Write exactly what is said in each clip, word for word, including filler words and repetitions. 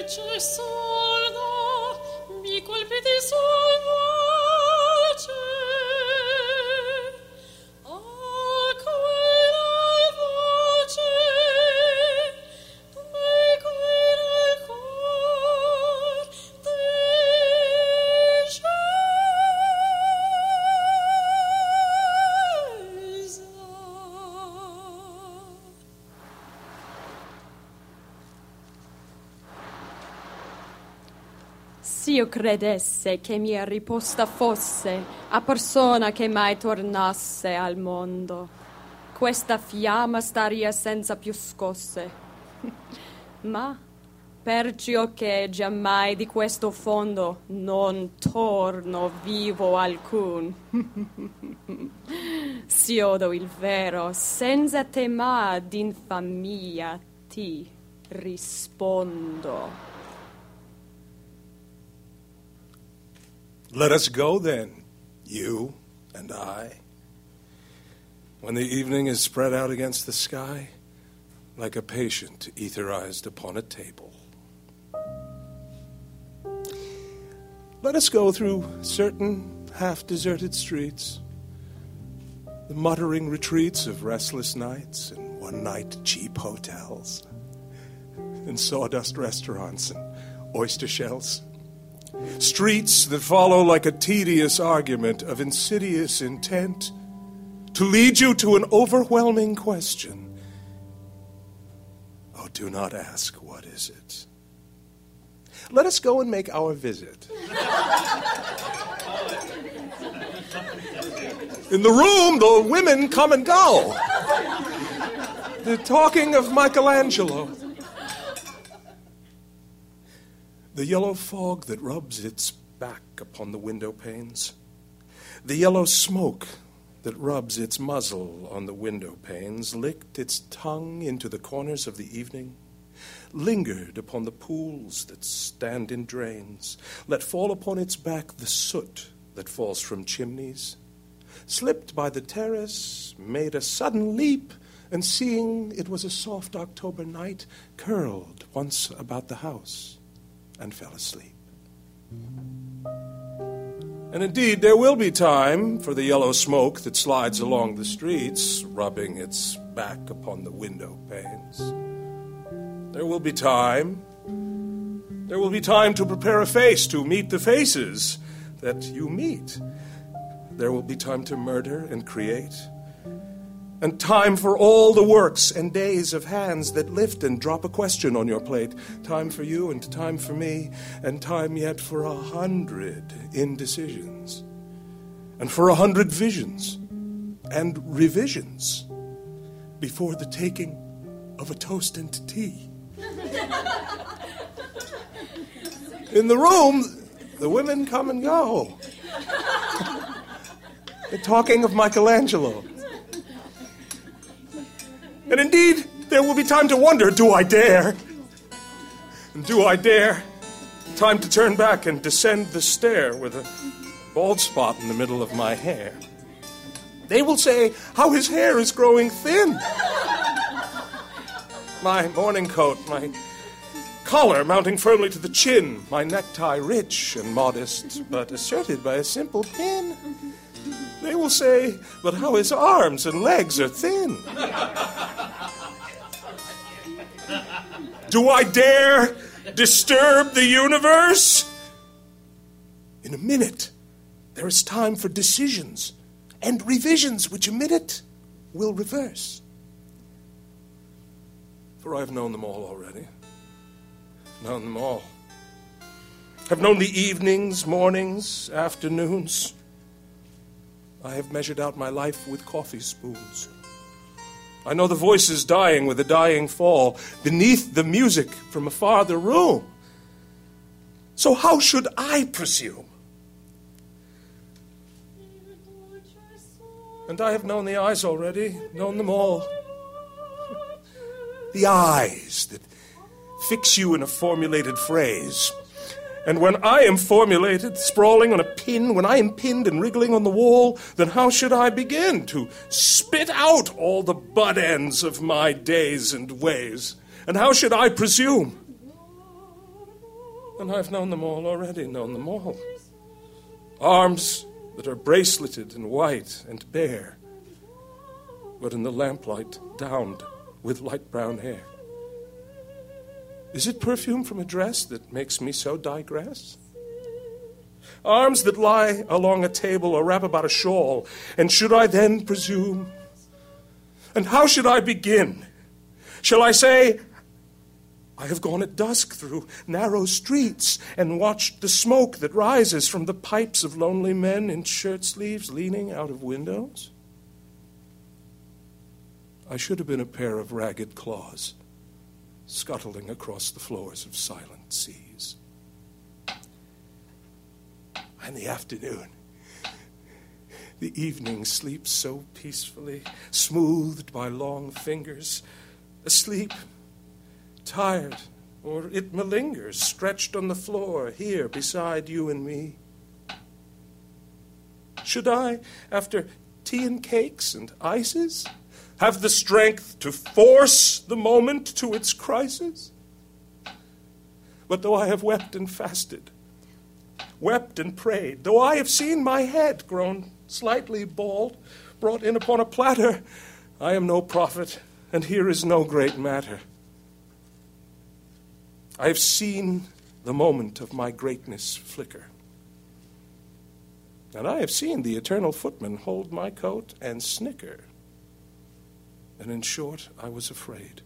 S'io credesse che mia riposta fosse a persona che mai tornasse al mondo, questa fiamma staria senza più scosse. Ma perciò che giammai di questo fondo non torno vivo alcun, s'iodo il vero, senza tema d'infamia ti rispondo. Let us go, then, you and I, when the evening is spread out against the sky, like a patient etherized upon a table. Let us go through certain half-deserted streets, the muttering retreats of restless nights and one-night cheap hotels, and sawdust restaurants and oyster shells. Streets that follow like a tedious argument of insidious intent to lead you to an overwhelming question. Oh, do not ask, what is it? Let us go and make our visit. In the room, the women come and go. They're talking of Michelangelo. The yellow fog that rubs its back upon the window panes. The yellow smoke that rubs its muzzle on the window panes, licked its tongue into the corners of the evening, lingered upon the pools that stand in drains, let fall upon its back the soot that falls from chimneys, slipped by the terrace, made a sudden leap, and seeing it was a soft October night, curled once about the house and fell asleep. And indeed, there will be time for the yellow smoke that slides along the streets, rubbing its back upon the window panes. There will be time. There will be time to prepare a face to meet the faces that you meet. There will be time to murder and create, and time for all the works and days of hands that lift and drop a question on your plate. Time for you and time for me, and time yet for a hundred indecisions, and for a hundred visions and revisions before the taking of a toast and tea. In the room, the women come and go. They're talking of Michelangelo. And indeed, there will be time to wonder, do I dare? And do I dare? Time to turn back and descend the stair with a bald spot in the middle of my hair. They will say how his hair is growing thin. My morning coat, my collar mounting firmly to the chin, my necktie rich and modest, but asserted by a simple pin. They will say, but how his arms and legs are thin. Do I dare disturb the universe? In a minute, there is time for decisions and revisions, which a minute will reverse. For I have known them all already. Known them all. Have known the evenings, mornings, afternoons. I have measured out my life with coffee spoons. I know the voices dying with a dying fall beneath the music from a farther room. So how should I presume? And I have known the eyes already, known them all. The eyes that fix you in a formulated phrase. And when I am formulated, sprawling on a pin, when I am pinned and wriggling on the wall, then how should I begin to spit out all the butt ends of my days and ways? And how should I presume? And I've known them all already, known them all. Arms that are braceleted and white and bare, but in the lamplight downed with light brown hair. Is it perfume from a dress that makes me so digress? Arms that lie along a table or wrap about a shawl, and should I then presume? And how should I begin? Shall I say, I have gone at dusk through narrow streets and watched the smoke that rises from the pipes of lonely men in shirt sleeves leaning out of windows? I should have been a pair of ragged claws scuttling across the floors of silent seas. And the afternoon, the evening sleeps so peacefully, smoothed by long fingers, asleep, tired, or it malingers, stretched on the floor here beside you and me. Should I, after tea and cakes and ices, have the strength to force the moment to its crisis? But though I have wept and fasted, wept and prayed, though I have seen my head grown slightly bald, brought in upon a platter, I am no prophet, and here is no great matter. I have seen the moment of my greatness flicker, and I have seen the eternal footman hold my coat and snicker. And in short, I was afraid.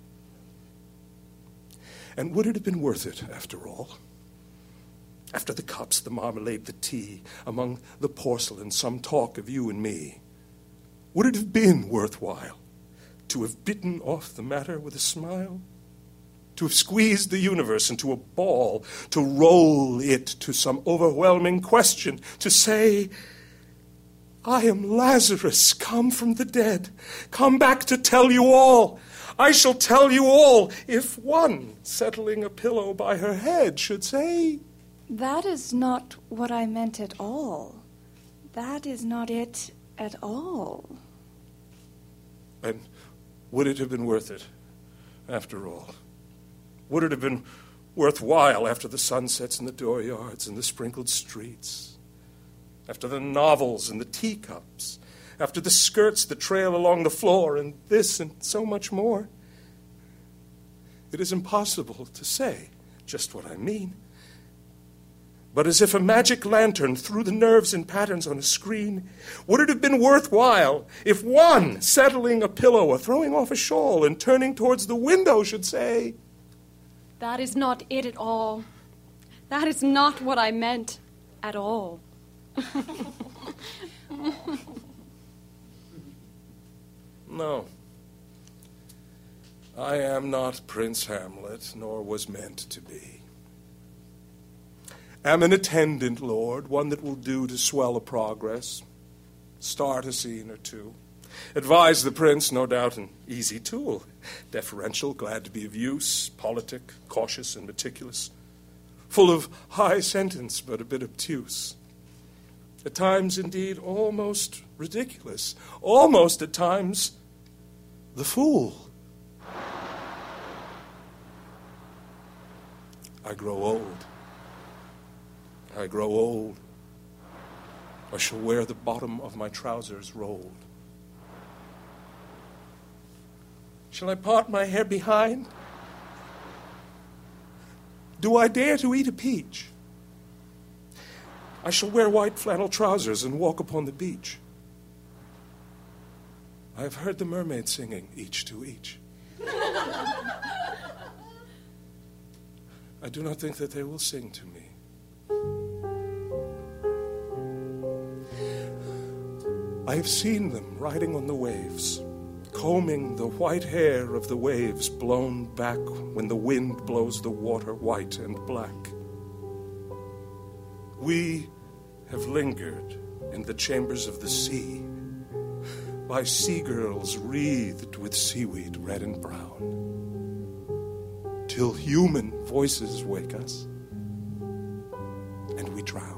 And would it have been worth it, after all? After the cups, the marmalade, the tea, among the porcelain, some talk of you and me, would it have been worthwhile to have bitten off the matter with a smile? To have squeezed the universe into a ball, to roll it to some overwhelming question, to say, I am Lazarus, come from the dead, come back to tell you all. I shall tell you all, if one, settling a pillow by her head, should say, that is not what I meant at all. That is not it at all. And would it have been worth it, after all? Would it have been worthwhile after the sunsets in the dooryards and the sprinkled streets? After the novels and the teacups, after the skirts that trail along the floor, and this and so much more? It is impossible to say just what I mean. But as if a magic lantern threw the nerves and patterns on a screen, would it have been worthwhile if one, settling a pillow or throwing off a shawl and turning towards the window, should say, that is not it at all. That is not what I meant at all. No. I am not Prince Hamlet, nor was meant to be. Am an attendant, Lord, one that will do to swell a progress, start a scene or two. Advise the prince, no doubt an easy tool, deferential, glad to be of use, politic, cautious and meticulous, full of high sentence but a bit obtuse. At times, indeed, almost ridiculous, almost at times the fool. I grow old. I grow old. I shall wear the bottom of my trousers rolled. Shall I part my hair behind? Do I dare to eat a peach? I shall wear white flannel trousers and walk upon the beach. I have heard the mermaids singing, each to each. I do not think that they will sing to me. I have seen them riding on the waves, combing the white hair of the waves blown back when the wind blows the water white and black. We have lingered in the chambers of the sea, by sea girls wreathed with seaweed red and brown, till human voices wake us and we drown.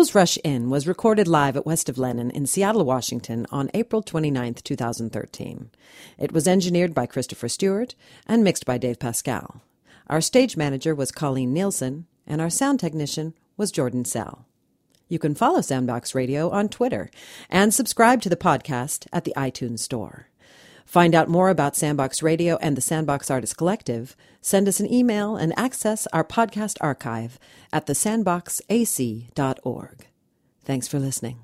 show's Rush In was recorded live at West of Lenin in Seattle, Washington on April twenty-ninth, twenty thirteen. It was engineered by Christopher Stewart and mixed by Dave Pascal. Our stage manager was Colleen Nielsen, and our sound technician was Jordan Sell. You can follow Sandbox Radio on Twitter and subscribe to the podcast at the iTunes Store. Find out more about Sandbox Radio and the Sandbox Artist Collective, send us an email and access our podcast archive at the sandbox a c dot org. Thanks for listening.